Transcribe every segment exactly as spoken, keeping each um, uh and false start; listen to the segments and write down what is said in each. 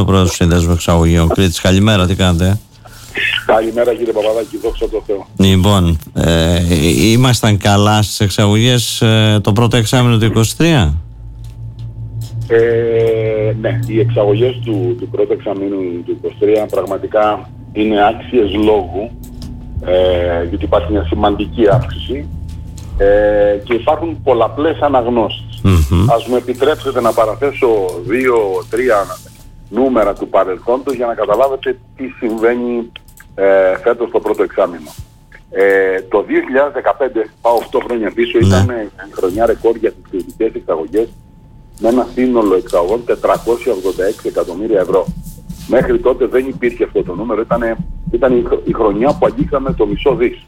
είναι ο πρόεδρος του Συνδέσμου Εξαγωγείων Κρήτης. Καλημέρα, τι κάνετε? Καλημέρα κύριε Παπαδάκη, δόξα τω Θεώ. Λοιπόν, ε, ήμασταν καλά στις εξαγωγές ε, το πρώτο εξάμηνο του είκοσι τρία. Ε, ναι, οι εξαγωγές του, του πρώτου εξαμήνου του είκοσι τρία πραγματικά είναι άξιες λόγου, ε, γιατί υπάρχει μια σημαντική αύξηση ε, και υπάρχουν πολλαπλές αναγνώσεις. Mm-hmm. Ας μου επιτρέψετε να παραθέσω δύο τρία νούμερα του παρελθόντος για να καταλάβετε τι συμβαίνει ε, φέτος το πρώτο εξάμηνο. Ε, το δύο χιλιάδες δεκαπέντε, πάω οκτώ χρόνια πίσω, mm-hmm. ήταν η χρονιά ρεκόρ για τις κριτικές εξαγωγές με ένα σύνολο εξαγωγών τετρακόσια ογδόντα έξι εκατομμύρια ευρώ. Μέχρι τότε δεν υπήρχε αυτό το νούμερο, ήταν, ήταν η, η χρονιά που αγγίξαμε το μισό δις.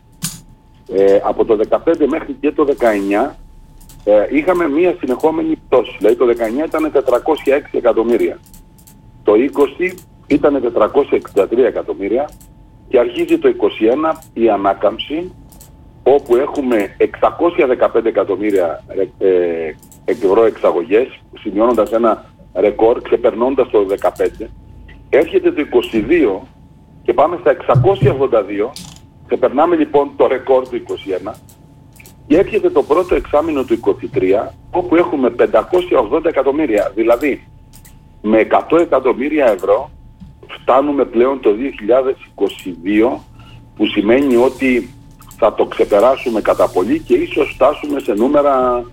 Ε, από το δεκαπέντε μέχρι και το δεκαεννιά ε, είχαμε μία συνεχόμενη πτώση, δηλαδή το δεκαεννιά ήταν τετρακόσια έξι εκατομμύρια. Το είκοσι ήταν τετρακόσια εξήντα τρία εκατομμύρια και αρχίζει το είκοσι ένα η ανάκαμψη, όπου έχουμε εξακόσια δεκαπέντε εκατομμύρια ε, ευρώ εξαγωγές, σημειώνοντας ένα ρεκόρ, ξεπερνώντας το δεκαπέντε. Έρχεται το είκοσι δύο και πάμε στα εξακόσια ογδόντα δύο, ξεπερνάμε λοιπόν το ρεκόρ του είκοσι ένα και έρχεται το πρώτο εξάμηνο του είκοσι τρία, όπου έχουμε πεντακόσια ογδόντα εκατομμύρια, δηλαδή με εκατό εκατομμύρια ευρώ φτάνουμε πλέον το δύο χιλιάδες είκοσι δύο, που σημαίνει ότι θα το ξεπεράσουμε κατά πολύ και ίσως φτάσουμε σε νούμερα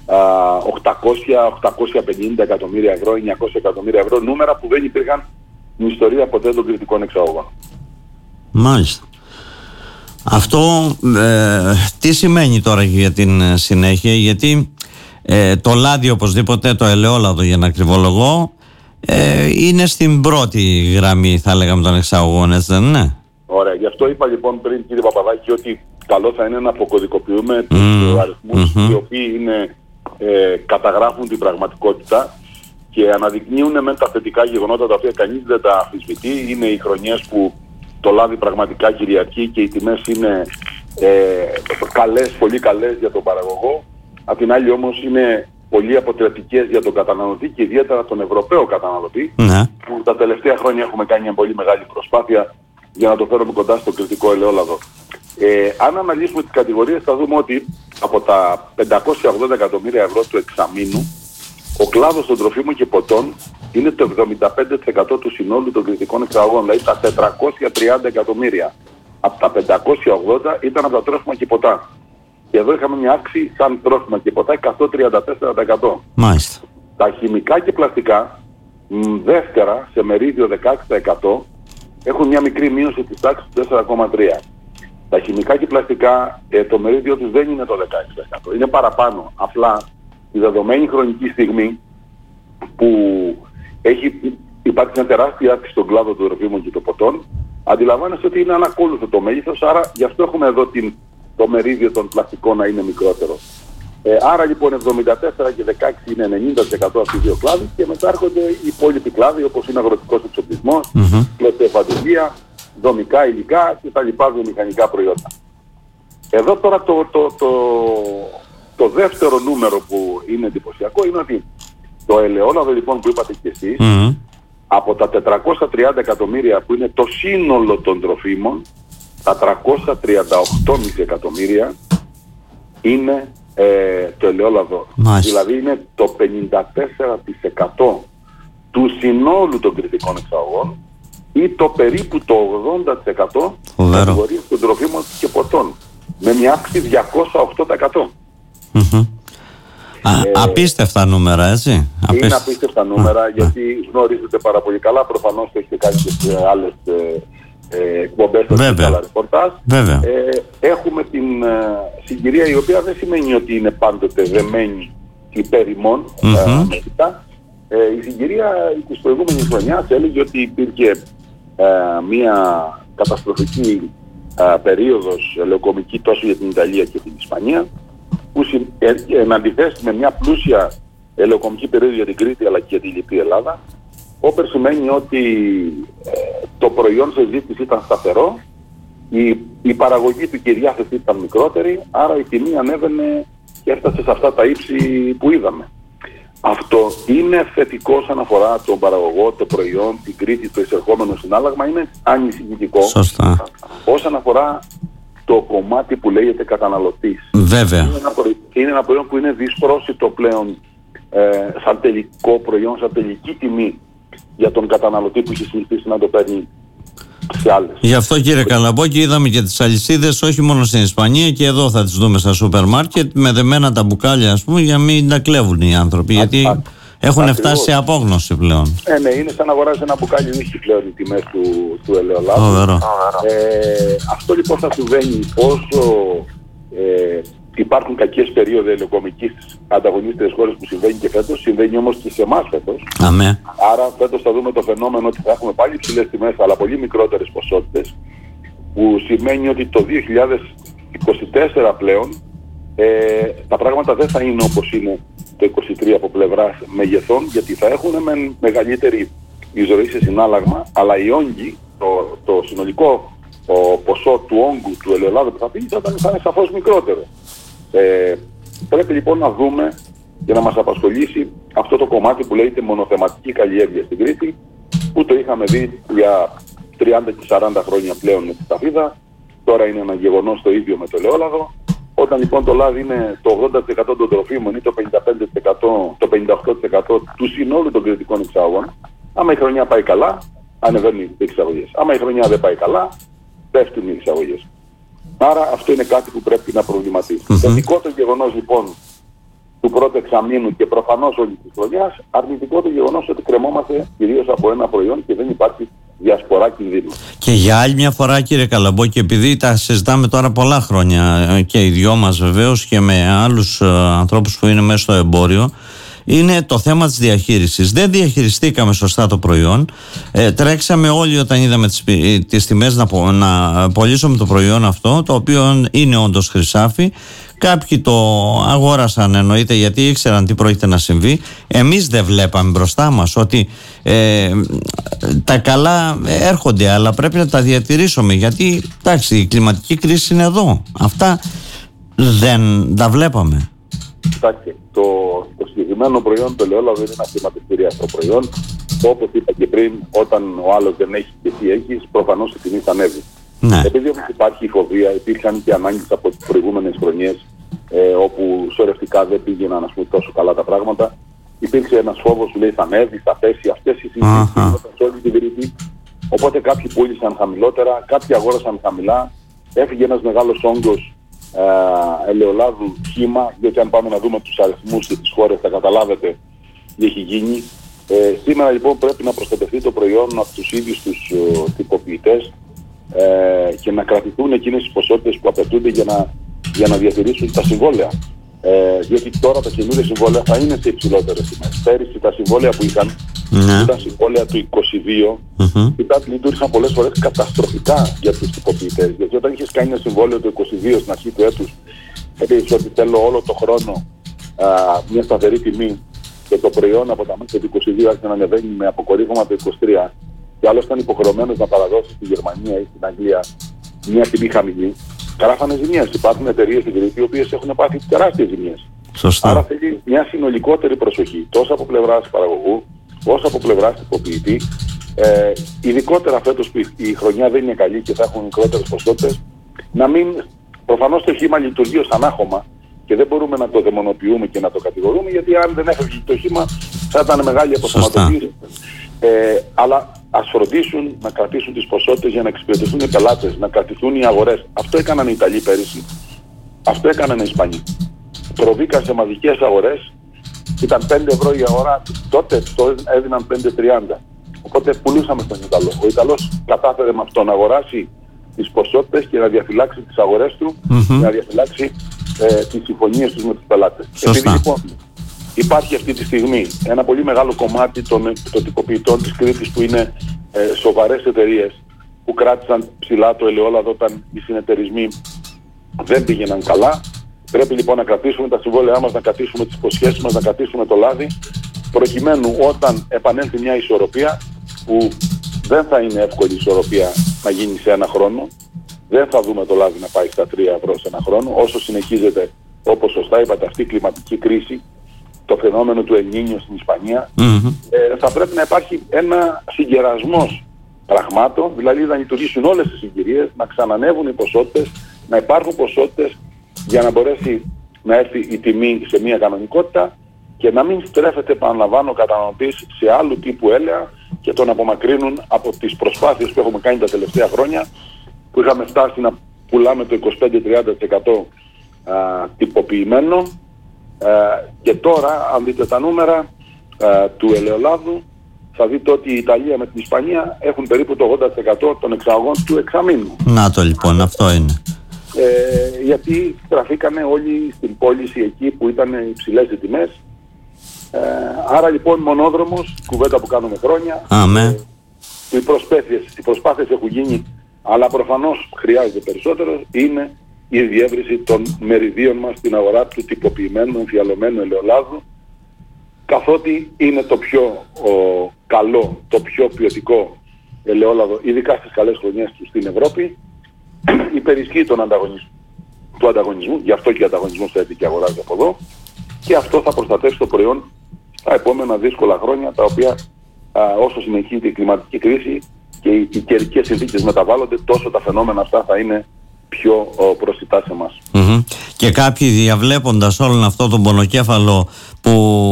οκτακόσια με οκτακόσια πενήντα εκατομμύρια ευρώ, εννιακόσια εκατομμύρια ευρώ, νούμερα που δεν υπήρχαν στην ιστορία ποτέ των κριτικών εξαγωγών. Μάλιστα. Αυτό ε, τι σημαίνει τώρα για την συνέχεια? Γιατί ε, το λάδι οπωσδήποτε, το ελαιόλαδο για να ακριβολογώ, ε, είναι στην πρώτη γραμμή, θα λέγαμε, των εξαγωγών, έτσι δεν είναι? Ωραία, γι' αυτό είπα λοιπόν πριν κύριε Παπαδάκη ότι καλό θα είναι να αποκωδικοποιούμε mm, τους αριθμούς mm-hmm. οι οποίοι είναι, ε, καταγράφουν την πραγματικότητα και αναδεικνύουν με τα θετικά γεγονότα τα οποία κανείς δεν τα αμφισβητεί. Είναι οι χρονιές που το λάδι πραγματικά κυριαρχεί και οι τιμές είναι ε, καλές, πολύ καλές για τον παραγωγό. Απ' την άλλη όμως είναι πολύ αποτρεπτικές για τον καταναλωτή και ιδιαίτερα τον Ευρωπαίο καταναλωτή, mm. που τα τελευταία χρόνια έχουμε κάνει μια πολύ μεγάλη προσπάθεια για να το φέρουμε κοντά στο κριτικό ελαιόλαδο. Ε, αν αναλύσουμε τις κατηγορίες θα δούμε ότι από τα πεντακόσια ογδόντα εκατομμύρια ευρώ του εξαμήνου, ο κλάδος των τροφίμων και ποτών είναι το εβδομήντα πέντε τοις εκατό του συνόλου των κριτικών εξαγωγών, δηλαδή τα τετρακόσια τριάντα εκατομμύρια. Από τα πεντακόσια ογδόντα ήταν από τα τρόφιμα και ποτά. Και εδώ είχαμε μια αύξηση σαν τρόφιμα και ποτά εκατόν τριάντα τέσσερα τοις εκατό. Μάλιστα. Τα χημικά και πλαστικά, μ, δεύτερα σε μερίδιο δεκαέξι τοις εκατό, έχουν μια μικρή μείωση της τάξης του τέσσερα κόμμα τρία τοις εκατό. Τα χημικά και πλαστικά, ε, το μερίδιο τους δεν είναι το δεκαέξι τοις εκατό, είναι παραπάνω. Απλά τη δεδομένη χρονική στιγμή που έχει υπάρξει μια τεράστια αύξηση στον κλάδο των τροφίμων και των ποτών, αντιλαμβάνεστε ότι είναι ανακόλουθο το μέγεθος, άρα γι' αυτό έχουμε εδώ την, το μερίδιο των πλαστικών να είναι μικρότερο. Ε, άρα λοιπόν εβδομήντα τέσσερα και δεκαέξι είναι ενενήντα τοις εκατό αυτοί οι δύο κλάδοι και μετά έρχονται οι υπόλοιποι κλάδοι όπως είναι αγροτικός εξοπλισμός, κλωστοεφαντουργία, mm-hmm. δομικά υλικά και τα λοιπά βιομηχανικά προϊόντα. Εδώ τώρα το, το, το, το δεύτερο νούμερο που είναι εντυπωσιακό είναι ότι το ελαιόλαδο λοιπόν που είπατε και εσείς, mm-hmm. από τα τετρακόσια τριάντα εκατομμύρια που είναι το σύνολο των τροφίμων, τα τριακόσια τριάντα οκτώ κόμμα πέντε εκατομμύρια είναι ε, το ελαιόλαδο. Μάλιστα. Δηλαδή είναι το πενήντα τέσσερα τοις εκατό του συνόλου των κριτικών εξαγωγών ή το περίπου το ογδόντα τοις εκατό κατηγορίες των τροφίμων και ποτών. Με μια αύξηση διακόσια οκτώ τοις εκατό. Mm-hmm. Ε, απίστευτα νούμερα, έτσι. Είναι Απίστευτα, απίστευτα νούμερα mm-hmm. γιατί γνωρίζετε πάρα πολύ καλά. Προφανώς το έχετε κάνει και σε άλλες ε, ε, εκπομπές και άλλα ρεπορτάζ. Ε, έχουμε την ε, συγκυρία η οποία δεν σημαίνει ότι είναι πάντοτε δεμένη υπέρ ημών. Mm-hmm. Ε, ε, η συγκυρία της προηγούμενης χρονιάς έλεγε ότι υπήρχε ε, μια καταστροφική ε, περίοδος ελαιοκομική τόσο για την Ιταλία και την Ισπανία, που εν αντιθέσει με μια πλούσια ελαιοκομική περίοδο για την Κρήτη αλλά και για τη Λυπή Ελλάδα, όπερ σημαίνει ότι ε, το προϊόν σε ζήτηση ήταν σταθερό, η, η παραγωγή του και η διάθεση ήταν μικρότερη, άρα η τιμή ανέβαινε και έφτασε σε αυτά τα ύψη που είδαμε. Αυτό είναι θετικό όσον αφορά τον παραγωγό, το προϊόν, την Κρήτη, το εισερχόμενο συνάλλαγμα, είναι ανησυχητικό. Σωστά. Όσον αφορά το κομμάτι που λέγεται καταναλωτής. Βέβαια. Είναι ένα, προϊόν, είναι ένα προϊόν που είναι δυσπρόσιτο πλέον ε, σαν τελικό προϊόν, σαν τελική τιμή για τον καταναλωτή που έχει συνηθίσει να το παίρνει σε άλλες. Γι' αυτό, κύριε Καλαμπόκη, είδαμε και τις αλυσίδες όχι μόνο στην Ισπανία, και εδώ θα τις δούμε στα σούπερ μάρκετ με δεμένα τα μπουκάλια, ας πούμε, για να μην τα κλέβουν οι άνθρωποι. Α, γιατί α, έχουν α, φτάσει σε απόγνωση πλέον. Ε, ναι, είναι σαν να αγοράζει ένα μπουκάλι νύχι πλέον οι τιμές του, του ελαιολάδου. Ε, αυτό λοιπόν θα συμβαίνει όσο ε, υπάρχουν κακές περίοδοι ελαιοκομικής στις ανταγωνίστριες χώρες, που συμβαίνει και φέτος, συμβαίνει όμως και σε εμάς φέτος. Αμέ. Άρα φέτος θα δούμε το φαινόμενο ότι θα έχουμε πάλι υψηλές τιμές, αλλά πολύ μικρότερες ποσότητες, που σημαίνει ότι το δύο χιλιάδες είκοσι τέσσερα πλέον ε, τα πράγματα δεν θα είναι όπως είναι το είκοσι τρία από πλευράς μεγεθών, γιατί θα έχουν με μεγαλύτερη εισρωή σε συνάλλαγμα, αλλά οι όγκοι, το, το συνολικό ο ποσό του όγκου του ελαιολάδου που θα φύγει θα, θα είναι σαφώς μικρότερο. Ε, πρέπει λοιπόν να δούμε και να μας απασχολήσει αυτό το κομμάτι που λέγεται μονοθεματική καλλιέργεια στην Κρήτη, που το είχαμε δει για τριάντα και σαράντα χρόνια πλέον με τη σταφίδα. Τώρα είναι ένα γεγονός το ίδιο με το ελαιόλαδο. Όταν λοιπόν το λάδι είναι το ογδόντα τοις εκατό των τροφίμων ή το πενήντα πέντε τοις εκατό, το πενήντα οκτώ τοις εκατό του συνόλου των κρητικών εξαγωγών, άμα η χρονιά πάει καλά, ανεβαίνουν οι εξαγωγές. Άμα η χρονιά δεν πάει καλά, πέφτουν οι εξαγωγές. Άρα αυτό είναι κάτι που πρέπει να προβληματίσει. Mm-hmm. Θετικό το γεγονός λοιπόν του πρώτου εξαμήνου και προφανώς όλη τη χρονιά, αρνητικό το γεγονός ότι κρεμόμαστε κυρίως από ένα προϊόν και δεν υπάρχει διασπορά κινδύνου. Και για άλλη μια φορά, κύριε Καλαμπόκη, επειδή τα συζητάμε τώρα πολλά χρόνια και οι δυο μας βεβαίως και με άλλους uh, ανθρώπους που είναι μέσα στο εμπόριο, είναι το θέμα της διαχείρισης. Δεν διαχειριστήκαμε σωστά το προϊόν. Ε, τρέξαμε όλοι όταν είδαμε τις, τις τιμές να, να πωλήσουμε το προϊόν αυτό, το οποίο είναι όντως χρυσάφι. Κάποιοι το αγόρασαν, εννοείται, γιατί ήξεραν τι πρόκειται να συμβεί. Εμείς δεν βλέπαμε μπροστά μας ότι ε, τα καλά έρχονται, αλλά πρέπει να τα διατηρήσουμε, γιατί εντάξει, η κλιματική κρίση είναι εδώ. Αυτά δεν τα βλέπαμε. Κοιτάξτε, το, το συγκεκριμένο προϊόν, το ελαιόλαδο, είναι ένα χρηματιστηριακό προϊόν. Όπως είπα και πριν, όταν ο άλλος δεν έχει και εσύ έχεις, προφανώς η τιμή θα ανέβει. Ναι. Επειδή όμως υπάρχει η φοβία, υπήρχαν και ανάγκες από τις προηγούμενες χρονιές, ε, όπου σωρευτικά δεν πήγαιναν, ας πούμε, τόσο καλά τα πράγματα. Υπήρξε ένας φόβος που λέει θα ανέβει, θα πέσει, αυτές οι συζητήσεις γινόταν σε όλη την Κρήτη. Οπότε κάποιοι πούλησαν χαμηλότερα, κάποιοι αγόρασαν χαμηλά. Έφυγε ένας μεγάλος όγκος ε, ελαιολάδου χύμα, γιατί αν πάμε να δούμε τους αριθμούς και τις χώρες θα καταλάβετε τι έχει γίνει. Ε, σήμερα λοιπόν πρέπει να προστατευτεί το προϊόν από τους ίδιους τους uh, τυποποιητές ε, και να κρατηθούν εκείνες τις ποσότητες που απαιτούνται για να, για να διατηρήσουν τα συμβόλαια. Ε, διότι τώρα τα καινούργια συμβόλαια θα είναι σε υψηλότερες τιμές. Πέρυσι τα συμβόλαια που είχαν, mm-hmm. ήταν συμβόλαια του είκοσι δύο, mm-hmm. ήταν, λειτουργήσαν πολλές φορές καταστροφικά για τους τυποποιητές. Γιατί όταν είχες κάνει ένα συμβόλαιο του είκοσι δύο στην αρχή του έτους, έπαιξε ότι θέλω όλο το χρόνο α, μια σταθερή τιμή, και το προϊόν από τα μέσα του είκοσι δύο άρχισε να ανεβαίνει με αποκορύφωμα το είκοσι τρία, και άλλος ήταν υποχρεωμένος να παραδώσει στη Γερμανία ή στην Αγγλία μια τιμή χαμηλή. Καράφανε ζημίες. Υπάρχουν εταιρείες στην Κρήτη οι οποίες έχουν πάθει τεράστιες ζημίες. Σωστά. Άρα θέλει μια συνολικότερη προσοχή, τόσο από πλευράς παραγωγού, όσο από πλευράς τυποποιητή. Ε, ειδικότερα φέτος που η χρονιά δεν είναι καλή και θα έχουν μικρότερες ποσότητες, να μην. Προφανώς το χύμα λειτουργεί ως ανάχωμα και δεν μπορούμε να το δαιμονοποιούμε και να το κατηγορούμε, γιατί αν δεν έφευγε το χύμα θα ήταν μεγάλη αποθεματοποίηση. Ε, αλλά ας φροντίσουν να κρατήσουν τις ποσότητες για να εξυπηρετηθούν οι πελάτες, να κρατηθούν οι αγορές. Αυτό έκαναν οι Ιταλοί πέρυσι, αυτό έκαναν οι Ισπανοί. Προβήκαν σε μαζικές αγορές, ήταν πέντε ευρώ η αγορά, τότε το έδιναν πέντε τριάντα. Οπότε πουλούσαμε στον Ιταλό. Ο Ιταλός κατάφερε με αυτό να αγοράσει τις ποσότητες και να διαφυλάξει τις αγορές του, mm-hmm. και να διαφυλάξει ε, τις συμφωνίες τους με τους πελάτες. Επειδή λοιπόν υπάρχει αυτή τη στιγμή ένα πολύ μεγάλο κομμάτι των, των τυποποιητών της Κρήτης που είναι ε, σοβαρές εταιρείες που κράτησαν ψηλά το ελαιόλαδο όταν οι συνεταιρισμοί δεν πήγαιναν καλά. Πρέπει λοιπόν να κρατήσουμε τα συμβόλαιά μας, να κρατήσουμε τις υποσχέσεις μας, να κρατήσουμε το λάδι, προκειμένου όταν επανέλθει μια ισορροπία, που δεν θα είναι εύκολη ισορροπία να γίνει σε ένα χρόνο, δεν θα δούμε το λάδι να πάει στα τρία ευρώ σε ένα χρόνο, όσο συνεχίζεται, όπως σωστά είπατε, αυτή η κλιματική κρίση, το φαινόμενο του Ελνίνιο στην Ισπανία, mm-hmm. ε, θα πρέπει να υπάρχει ένα συγκερασμός πραγμάτων, δηλαδή να λειτουργήσουν όλες τις συγκυρίες, να ξανανεύουν οι ποσότητες, να υπάρχουν ποσότητες για να μπορέσει να έρθει η τιμή σε μια κανονικότητα και να μην στρέφεται, επαναλαμβάνω, ο καταναλωτής σε άλλου τύπου έλαια και τον απομακρύνουν από τις προσπάθειες που έχουμε κάνει τα τελευταία χρόνια, που είχαμε φτάσει να πουλάμε το είκοσι πέντε με τριάντα τοις εκατό α, τυποποιημένο α, και τώρα, αν δείτε τα νούμερα α, του ελαιολάδου, θα δείτε ότι η Ιταλία με την Ισπανία έχουν περίπου το ογδόντα τοις εκατό των εξαγωγών του εξαμήνου. Να το λοιπόν, αυτό είναι. Ε, γιατί στραφήκανε όλοι στην πώληση εκεί που ήταν υψηλές οι τιμές. Ε, άρα λοιπόν μονόδρομος, κουβέντα που κάνουμε χρόνια. Αμέ. Οι προσπάθειες, οι προσπάθειες έχουν γίνει, αλλά προφανώς χρειάζεται περισσότερο, είναι η διεύρυνση των μεριδίων μας στην αγορά του τυποποιημένου, εμφιαλωμένου ελαιολάδου, καθότι είναι το πιο ο, καλό, το πιο ποιοτικό ελαιόλαδο, ειδικά στις καλές χρονιές του στην Ευρώπη, υπερισχύει τον ανταγωνισμό, του ανταγωνισμού, γι' αυτό και ο ανταγωνισμός θα έρθει και αγοράζει από εδώ, και αυτό θα προστατεύσει το προϊόν στα επόμενα δύσκολα χρόνια, τα οποία α, όσο συνεχίζεται η κλιματική κρίση και οι, οι καιρικές συνθήκες μεταβάλλονται, τόσο τα φαινόμενα αυτά θα είναι πιο ο, προσιτά σε εμάς. Mm-hmm. Και κάποιοι διαβλέποντας όλον αυτό τον πονοκέφαλο που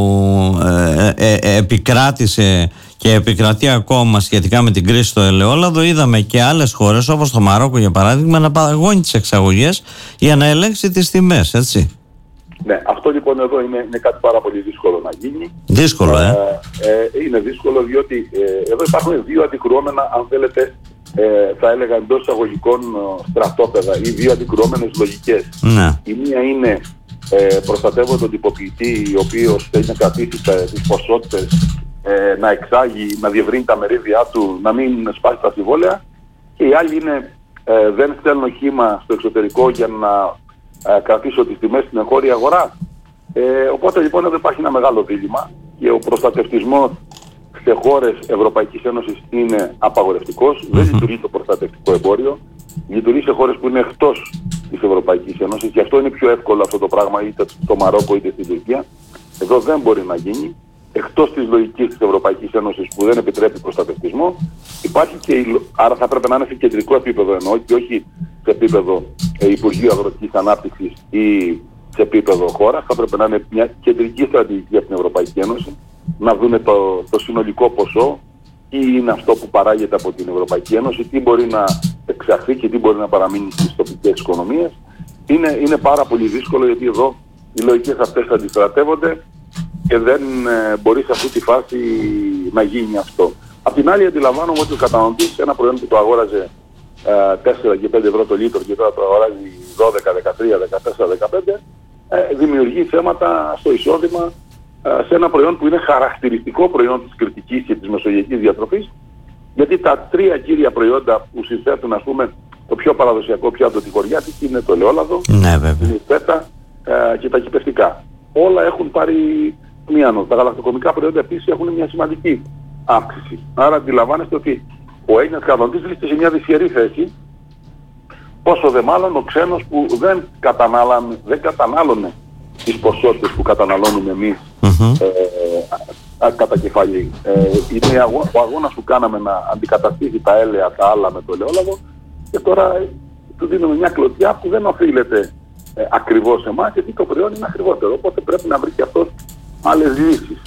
ε, ε, ε, επικράτησε και επικρατεί ακόμα σχετικά με την κρίση στο ελαιόλαδο, είδαμε και άλλες χώρες όπως το Μαρόκο για παράδειγμα να παγώνει τις εξαγωγές για να ελέγξει τις τιμές, έτσι. Ναι, αυτό λοιπόν εδώ είναι, είναι κάτι πάρα πολύ δύσκολο να γίνει. Δύσκολο, ε. ε, ε είναι δύσκολο διότι ε, εδώ υπάρχουν δύο αντικρουόμενα, αν θέλετε, ε, θα έλεγα εντός εισαγωγικών στρατόπεδα ή δύο αντικρουόμενες λογικές. Ναι. Η μία είναι ε, προστατεύω τον τυποποιητή, ο οποίος θέλει να κρατήσει τις ποσότητες, ε, να εξάγει, να διευρύνει τα μερίδια του, να μην σπάσει τα συμβόλαια. Και η άλλη είναι ε, δεν στέλνω χύμα στο εξωτερικό για να ε, κρατήσω τις τιμές στην εγχώρια αγορά. Ε, οπότε λοιπόν εδώ υπάρχει ένα μεγάλο δίλημμα και ο προστατευτισμός σε χώρες Ευρωπαϊκής Ένωσης είναι απαγορευτικός, δεν λειτουργεί το προστατευτικό εμπόριο, λειτουργεί σε χώρες που είναι εκτός της Ευρωπαϊκής Ένωσης, γι' αυτό είναι πιο εύκολο αυτό το πράγμα είτε στο Μαρόκο είτε στην Τουρκία. Εδώ δεν μπορεί να γίνει, εκτός της λογικής της Ευρωπαϊκής Ένωσης που δεν επιτρέπει προστατευτισμό, υπάρχει και η, άρα θα πρέπει να είναι σε κεντρικό επίπεδο εννοώ και όχι σε επίπεδο ε, Υπουργείου Αγροτικής Ανάπτυξης ή σε επίπεδο χώρας, θα πρέπει να είναι μια κεντρική στρατηγική για την Ευρωπαϊκή Ένωση, να δούμε το, το συνολικό ποσό, τι είναι αυτό που παράγεται από την Ευρωπαϊκή Ένωση, τι μπορεί να εξαχθεί και τι μπορεί να παραμείνει στις τοπικές οικονομίες. Είναι, είναι πάρα πολύ δύσκολο γιατί εδώ οι λογικές αυτές αντιστρατεύονται και δεν ε, μπορεί σε αυτή τη φάση να γίνει αυτό. Απ' την άλλη αντιλαμβάνομαι ότι ο καταναλωτής ένα προϊόν που το αγόραζε ε, τέσσερα και πέντε ευρώ το λίτρο και τώρα το αγοράζει δώδεκα, δεκατρία, δεκατέσσερα, δεκαπέντε ε, δημιουργεί θέματα στο εισόδημα σε ένα προϊόν που είναι χαρακτηριστικό προϊόν της κρητικής και της μεσογειακής διατροφής, γιατί τα τρία κύρια προϊόντα που συνθέτουν, ας πούμε, το πιο παραδοσιακό πιάτο τη χωριάτικη είναι το ελαιόλαδο, ναι, βέβαια. η φέτα ε, και τα κυπευτικά. Όλα έχουν πάρει μία νότα. Τα γαλακτοκομικά προϊόντα επίσης έχουν μια σημαντική αύξηση. Άρα αντιλαμβάνεστε ότι ο Έλληνας καταναλωτής βρίσκεται σε μια δυσχερή θέση, πόσο δε μάλλον ο ξένος που δεν κατανάλωνε, δεν κατανάλωνε τις ποσότητες που καταναλώνουμε εμείς mm-hmm. ε, ε, κατά κεφαλή. Ε, είναι αγώ, ο αγώνας που κάναμε να αντικαταστήσει τα έλαια τα άλλα με το ελαιόλαδο και τώρα ε, του δίνουμε μια κλωτσιά που δεν οφείλεται ε, ακριβώς σε εμάς γιατί το προϊόν είναι ακριβότερο. Οπότε πρέπει να βρει και αυτός άλλες λύσεις.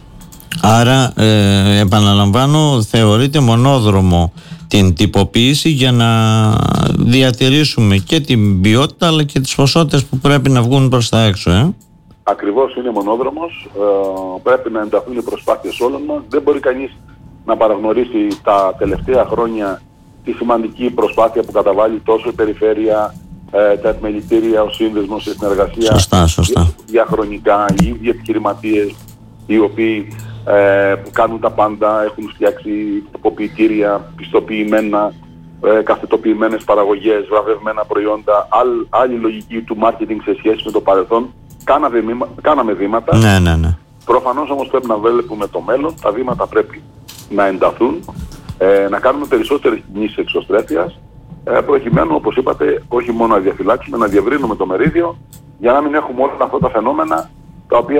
Άρα, ε, επαναλαμβάνω, θεωρείται μονόδρομο την τυποποίηση για να διατηρήσουμε και την ποιότητα αλλά και τις ποσότητες που πρέπει να βγουν προς τα έξω. Ε? Ακριβώς είναι μονόδρομος. Ε, πρέπει να ενταχθούν οι προσπάθειες όλων μας. Δεν μπορεί κανείς να παραγνωρίσει τα τελευταία χρόνια τη σημαντική προσπάθεια που καταβάλει τόσο η περιφέρεια, ε, τα επιμελητήρια, ο σύνδεσμος, η συνεργασία. Σωστά, σωστά. Διαχρονικά, οι ίδιοι επιχειρηματίες οι οποίοι ε, που κάνουν τα πάντα, έχουν φτιάξει τυποποιητήρια, πιστοποιημένα, ε, καθετοποιημένες παραγωγές, βραβευμένα προϊόντα, άλλ, άλλη λογική του marketing σε σχέση με το παρελθόν. Κάναμε, βήμα, κάναμε βήματα. Ναι, ναι, ναι. Προφανώς όμως πρέπει να βλέπουμε το μέλλον. Τα βήματα πρέπει να ενταθούν, ε, να κάνουμε περισσότερες κινήσεις εξωστρέφειας, ε, προκειμένου, όπως είπατε, όχι μόνο να διαφυλάξουμε, να διευρύνουμε το μερίδιο, για να μην έχουμε όλα αυτά τα φαινόμενα τα οποία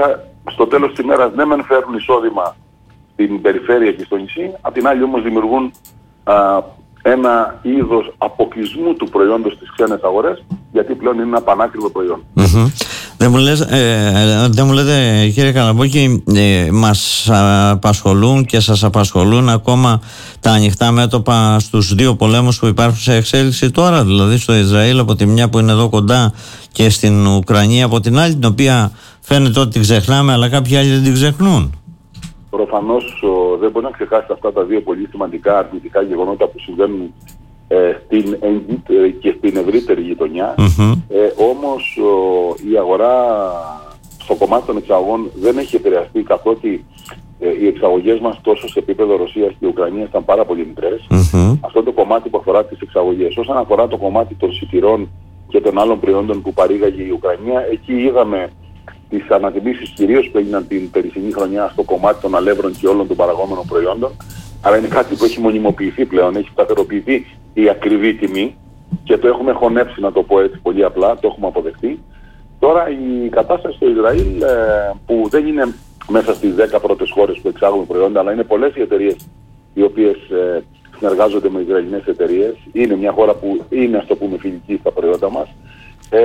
στο τέλος της ημέρας ναι μεν φέρνουν εισόδημα στην περιφέρεια και στο νησί, απ' την άλλη όμως δημιουργούν α, ένα είδος αποκλεισμού του προϊόντος στις ξένες αγορές, γιατί πλέον είναι ένα πανάκριβο προϊόν. Mm-hmm. Δεν μου, λες, ε, δεν μου λέτε, κύριε Καλαμπόκη, ε, μας απασχολούν και σας απασχολούν ακόμα τα ανοιχτά μέτωπα στους δύο πολέμους που υπάρχουν σε εξέλιξη τώρα, δηλαδή στο Ισραήλ από τη μια που είναι εδώ κοντά και στην Ουκρανία από την άλλη, την οποία φαίνεται ότι την ξεχνάμε αλλά κάποιοι άλλοι δεν την ξεχνούν. Προφανώς ο, δεν μπορεί να ξεχάσει αυτά τα δύο πολύ σημαντικά αρνητικά γεγονότα που συμβαίνουν ε, στην εγκύτερη και στην ευρύτερη γειτονιά. Mm-hmm. Ε, όμως ο, η αγορά στο κομμάτι των εξαγωγών δεν έχει επηρεαστεί, καθότι ε, οι εξαγωγές μας τόσο σε επίπεδο Ρωσίας και Ουκρανίας ήταν πάρα πολύ μικρές. Mm-hmm. Αυτό το κομμάτι που αφορά τις εξαγωγές. Όσον αφορά το κομμάτι των σιτηρών και των άλλων προϊόντων που παρήγαγε η Ουκρανία, εκεί είδαμε τις ανατιμήσεις κυρίως που έγιναν την περσινή χρονιά στο κομμάτι των αλεύρων και όλων των παραγόμενων προϊόντων. Αλλά είναι κάτι που έχει μονιμοποιηθεί πλέον, έχει σταθεροποιηθεί η ακριβή τιμή και το έχουμε χωνέψει, να το πω έτσι πολύ απλά, το έχουμε αποδεχτεί. Τώρα η κατάσταση στο Ισραήλ, ε, που δεν είναι μέσα στις δέκα πρώτες χώρες που εξάγουν προϊόντα, αλλά είναι πολλές οι εταιρείες οι οποίες ε, συνεργάζονται με Ισραηλινές εταιρείες. Είναι μια χώρα που είναι, ας το πούμε, φιλική στα προϊόντα μας. Ε,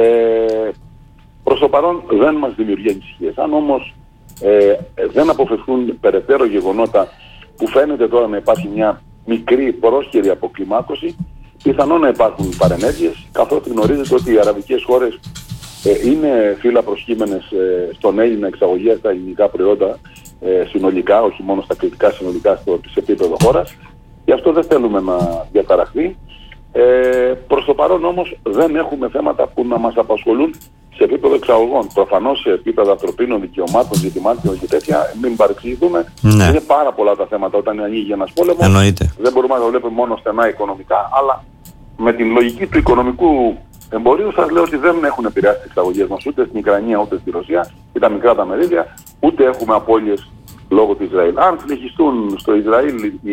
Προς το παρόν δεν μας δημιουργεί ανησυχίες. Αν όμως ε, δεν αποφευθούν περαιτέρω γεγονότα που φαίνεται τώρα να υπάρχει μια μικρή πρόσχερη αποκλιμάκωση, πιθανόν να υπάρχουν παρενέργειες, καθότι γνωρίζετε ότι οι αραβικές χώρες ε, είναι φύλλα προσκύμενες ε, στον Έλληνα εξαγωγέα στα ελληνικά προϊόντα ε, συνολικά, όχι μόνο στα κριτικά συνολικά στο, σε επίπεδο χώρας. Γι' αυτό δεν θέλουμε να διαταραχθεί. Ε, προς το παρόν όμως δεν έχουμε θέματα που να μας απασχολούν σε επίπεδο εξαγωγών. Προφανώς σε επίπεδο ανθρωπίνων δικαιωμάτων, ζητημάτων και τέτοια, μην παρεξηγηθούμε. Ναι. Είναι πάρα πολλά τα θέματα όταν ανοίγει ένας πόλεμος. Εννοείται. Δεν μπορούμε να το βλέπουμε μόνο στενά οικονομικά, αλλά με την λογική του οικονομικού εμπορίου σας λέω ότι δεν έχουν επηρεάσει τις εξαγωγές μας ούτε στην Ουκρανία ούτε στη Ρωσία, ήταν μικρά τα μερίδια, ούτε έχουμε απώλειες λόγω του Ισραήλ. Αν συνεχιστούν στο Ισραήλ η...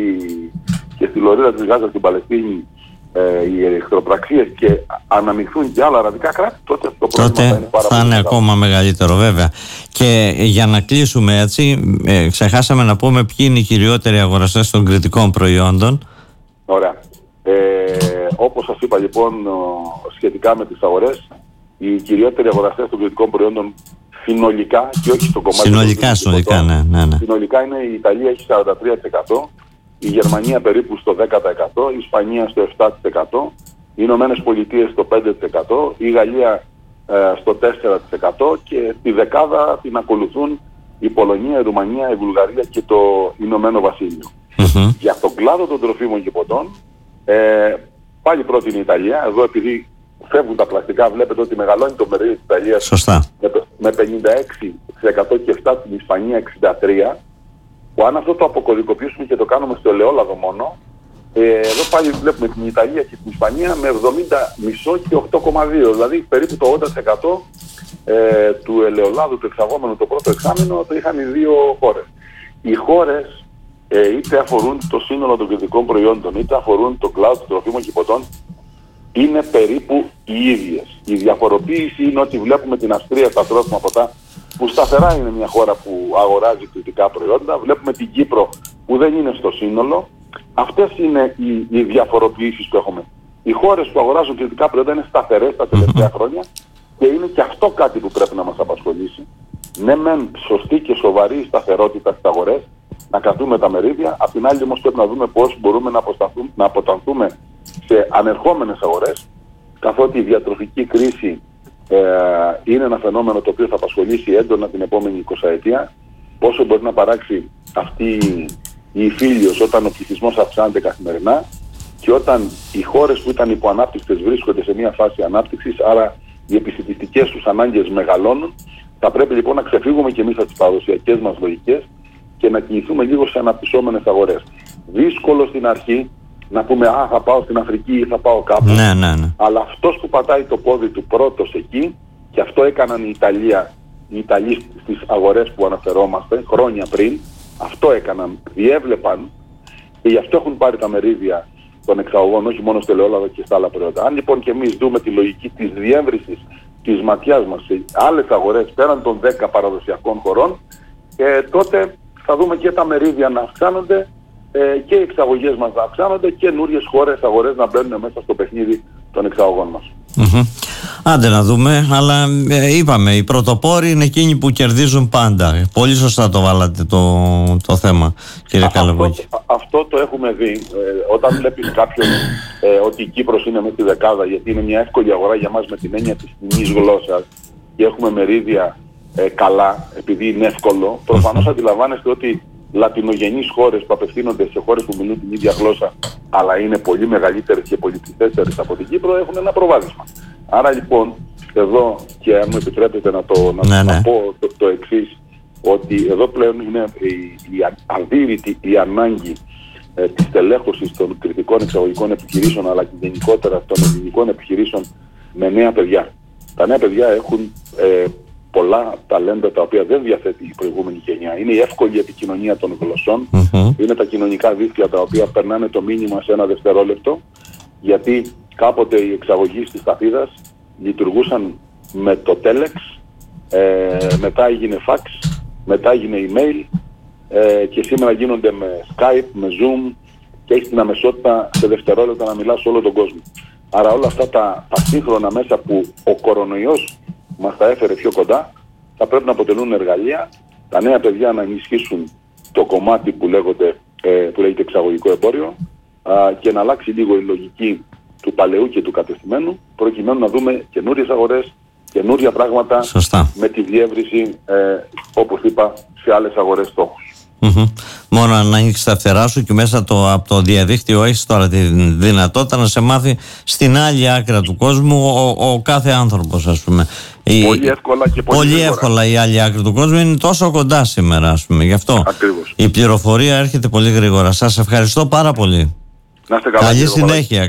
και στη λωρίδα της Γάζας στην Παλαιστίνη Ε, οι εχθροπραξίες και αναμειχθούν και άλλα αραβικά κράτη, τότε το πρόβλημα τότε θα είναι, πάρα θα είναι ακόμα μεγαλύτερο, βέβαια. Και για να κλείσουμε έτσι, ε, ξεχάσαμε να πούμε ποιοι είναι οι κυριότεροι αγοραστές των κριτικών προϊόντων. Ωραία. Ε, όπως σας είπα λοιπόν, σχετικά με τις αγορές, οι κυριότεροι αγοραστές των κριτικών προϊόντων συνολικά και όχι στο κομμάτι συνολικά, των συνολικά, ναι, ναι, ναι. Συνολικά είναι η Ιταλία έχει σαράντα τρία τοις εκατό, η Γερμανία περίπου στο δέκα τοις εκατό, η Ισπανία στο επτά τοις εκατό, οι Ηνωμένες Πολιτείες στο πέντε τοις εκατό, η Γαλλία ε, στο τέσσερα τοις εκατό και στη δεκάδα την ακολουθούν η Πολωνία, η Ρουμανία, η Βουλγαρία και το Ηνωμένο Βασίλειο. Mm-hmm. Για τον κλάδο των τροφίμων και ποτών, ε, πάλι πρώτη είναι η Ιταλία. Εδώ επειδή φεύγουν τα πλαστικά, βλέπετε ότι μεγαλώνει το μερίδιο της Ιταλίας με, με πενήντα έξι τοις εκατό και επτά τοις εκατό στην Ισπανία εξήντα τρία τοις εκατό. Που αν αυτό το αποκωδικοποιήσουμε και το κάνουμε στο ελαιόλαδο μόνο, ε, εδώ πάλι βλέπουμε την Ιταλία και την Ισπανία με εβδομήντα κόμμα πέντε και οκτώ κόμμα δύο. Δηλαδή περίπου το ογδόντα τοις εκατό ε, του ελαιολάδου του εξαγόμενου το πρώτο εξάμηνο το είχαν οι δύο χώρες. Οι χώρες ε, είτε αφορούν το σύνολο των κριτικών προϊόντων, είτε αφορούν το κλάδο των τροφίμων και ποτών, είναι περίπου οι ίδιες. Η διαφοροποίηση είναι ότι βλέπουμε την Αυστρία στα τρόφιμα ποτά, που σταθερά είναι μια χώρα που αγοράζει κριτικά προϊόντα. Βλέπουμε την Κύπρο που δεν είναι στο σύνολο. Αυτές είναι οι, οι διαφοροποιήσεις που έχουμε. Οι χώρες που αγοράζουν κριτικά προϊόντα είναι σταθερές τα τελευταία χρόνια και είναι και αυτό κάτι που πρέπει να μας απασχολήσει. Ναι μεν σωστή και σοβαρή σταθερότητα στις αγορές, να κρατούμε τα μερίδια, απ' την άλλη όμως πρέπει να δούμε πώς μπορούμε να, να αποτανθούμε σε ανερχόμενες αγορές, καθότι η διατροφική κρίση Ε, είναι ένα φαινόμενο το οποίο θα απασχολήσει έντονα την επόμενη εικοσαετία. Πόσο μπορεί να παράξει αυτή η υφήλιος όταν ο πληθυσμός αυξάνεται καθημερινά και όταν οι χώρες που ήταν υποανάπτυκτες βρίσκονται σε μια φάση ανάπτυξης, άρα οι επιστημιστικές τους ανάγκες μεγαλώνουν. Θα πρέπει λοιπόν να ξεφύγουμε και εμείς από τις παραδοσιακές μας λογικές και να κινηθούμε λίγο σε αναπτυσσόμενες αγορές. Δύσκολο στην αρχή να πούμε «Α, θα πάω στην Αφρική ή θα πάω κάπου». Ναι, ναι, ναι. Αλλά αυτός που πατάει το πόδι του πρώτος εκεί, και αυτό έκαναν οι Ιταλία, οι Ιταλοί στις αγορές που αναφερόμαστε χρόνια πριν, αυτό έκαναν, διέβλεπαν και γι' αυτό έχουν πάρει τα μερίδια των εξαγωγών, όχι μόνο στο ελαιόλαδο και στα άλλα προϊόντα. Αν λοιπόν και εμείς δούμε τη λογική της διεύρυνσης της ματιάς μας σε άλλες αγορές πέραν των δέκα παραδοσιακών χωρών, ε, τότε θα δούμε και τα μερίδια να αυξάνονται ε, και οι εξαγωγές μας να αυξάνονται και καινούριες χώρες, αγορές να μπαίνουν μέσα στο παιχνίδι των εξαγωγών μας. Mm-hmm. Άντε να δούμε, αλλά ε, είπαμε, οι πρωτοπόροι είναι εκείνοι που κερδίζουν πάντα. Πολύ σωστά το βάλατε το, το θέμα, κύριε Καλαβόγη. Αυτό, αυτό το έχουμε δει. Ε, όταν βλέπεις κάποιον ε, ότι η Κύπρος είναι μέσα στη δεκάδα, γιατί είναι μια εύκολη αγορά για μας με την έννοια της κοινής γλώσσας και έχουμε μερίδια ε, καλά, επειδή είναι εύκολο, προφανώς mm-hmm. αντιλαμβάνεστε ότι λατινογενείς χώρες που απευθύνονται σε χώρες που μιλούν την ίδια γλώσσα, αλλά είναι πολύ μεγαλύτερες και πολυπληθέστερες από την Κύπρο, έχουν ένα προβάδισμα. Άρα λοιπόν, εδώ, και αν μου επιτρέπετε να, το, να, ναι, να ναι. πω το, το εξής, ότι εδώ πλέον είναι η, η αδύρυτη η ανάγκη ε, της τελέχωσης των κριτικών εξαγωγικών επιχειρήσεων, αλλά και γενικότερα των ελληνικών επιχειρήσεων με νέα παιδιά. Τα νέα παιδιά έχουν ε, πολλά ταλέντα τα οποία δεν διαθέτει η προηγούμενη γενιά. Είναι η εύκολη επικοινωνία των γλωσσών, mm-hmm. είναι τα κοινωνικά δίκτυα τα οποία περνάνε το μήνυμα σε ένα δευτερόλεπτο, γιατί κάποτε οι εξαγωγείς της ταφίδας λειτουργούσαν με το τέλεξ, ε, μετά έγινε fax, μετά έγινε email ε, και σήμερα γίνονται με Skype, με Zoom και έχει την αμεσότητα σε δευτερόλεπτα να μιλάς σε όλο τον κόσμο. Άρα όλα αυτά τα, τα σύγχρονα μέσα που ο κορονοϊός μας τα έφερε πιο κοντά, θα πρέπει να αποτελούν εργαλεία, τα νέα παιδιά να ενισχύσουν το κομμάτι που, λέγονται, ε, που λέγεται εξαγωγικό εμπόριο α, και να αλλάξει λίγο η λογική του παλαιού και του κατεστημένου, προκειμένου να δούμε καινούριες αγορές, καινούρια πράγματα. Σωστά. Με τη διεύρυνση, ε, όπως είπα, σε άλλες αγορές στόχους. Mm-hmm. Μόνο να ανοίξεις τα φτερά σου και μέσα το, από το διαδίκτυο έχεις τώρα τη δυνατότητα να σε μάθει στην άλλη άκρα του κόσμου ο, ο κάθε άνθρωπος, ας πούμε. Πολύ εύκολα και πολύ, πολύ εύκολα η άλλη άκρη του κόσμου είναι τόσο κοντά σήμερα, ας πούμε. Γι' αυτό ακριβώς. Η πληροφορία έρχεται πολύ γρήγορα. Σας ευχαριστώ πάρα πολύ. Να είστε καλά. Καλή συνέχεια.